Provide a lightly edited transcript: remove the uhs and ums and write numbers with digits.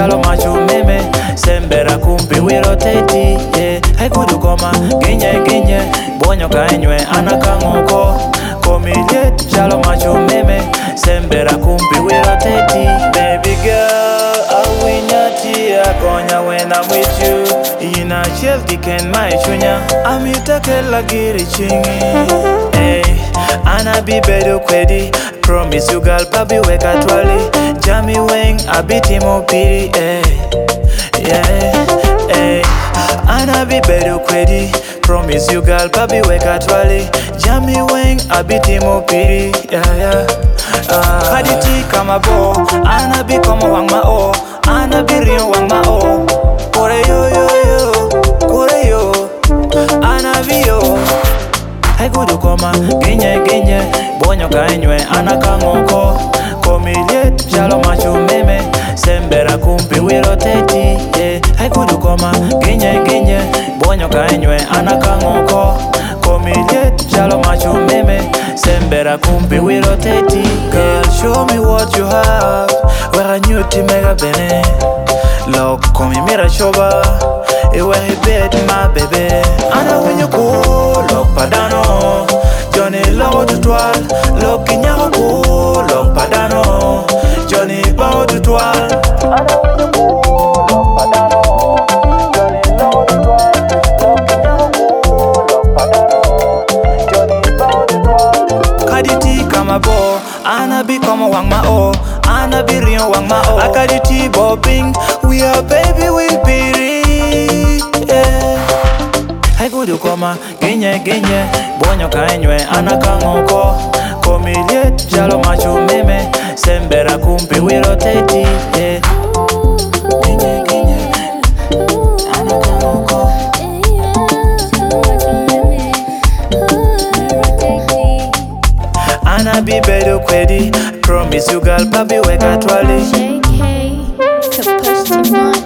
chalo macho meme sembera kumpi wiro teti hai kudu koma ginye bonyo kanywe anakangoko komiliet chalo macho meme sembera kumpi wiro teti. Baby girl awinyati akonya when I'm with you ina chiel kiken mai chunya amita kela giri chingi ana bi bedo kwedi promise you girl pabi weka twali jami weng abiti mo piri ana bi bedo kwedi promise you girl pabi weka twali jami weng abiti mo piri Kaditi kama bo ana bi kama wang ma o ana bi rio wang ma o kore yo ana bi yo hai kudu koma ginye bonyo kanywe anakangoko komiliet chalo macho meme sembera kumpi wiro teti hai kudu koma ginye bonyo kanywe anakangoko komiliet chalo macho meme sembera kumpi wiro teti. Girl show me what you have wera nyuti mega bene lok komi mira shoba ewe bed my baby ana wenyo ko lok padano Johnny low to twal lok kinyako ko lok padano Johnny bow to twal ana wenyo ko lok padano Johnny low to twal lok kinyako ko lok padano Johnny bow to twal kaditi kama bo ana bi kama wang ma o ana bi rio wang ma o akaditi bobbing we are baby we piri hai kudu koma ginye bonyo kanywe anakangoko komiliet chalo macho meme sembera kumpi wiro teti ginye anakangoko ana bi bedo kwedi promise you girl pabi weka twali JK, Capacity